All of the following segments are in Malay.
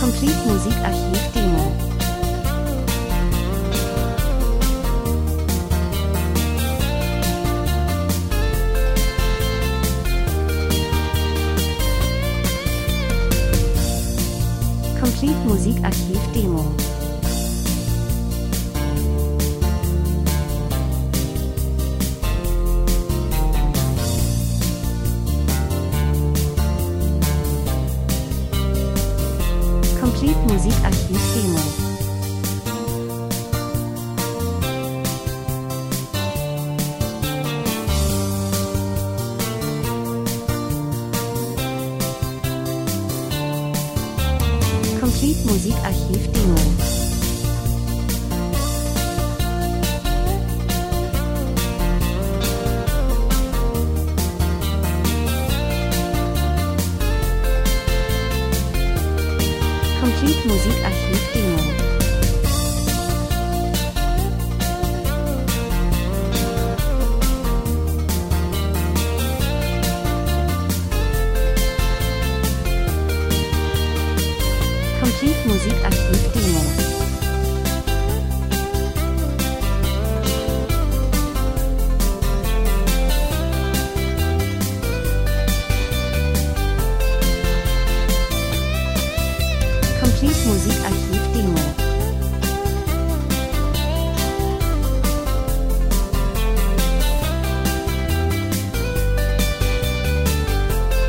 Complete Musikarchiv Demo. Complete Musikarchiv Demo. Complete Musikarchiv Demo. Complete Musikarchiv Demo. Complete Musikarchiv Demo. Complete Musikarchiv Demo. Complete Musikarchiv Demo.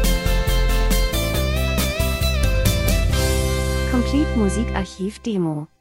Complete Musikarchiv Demo.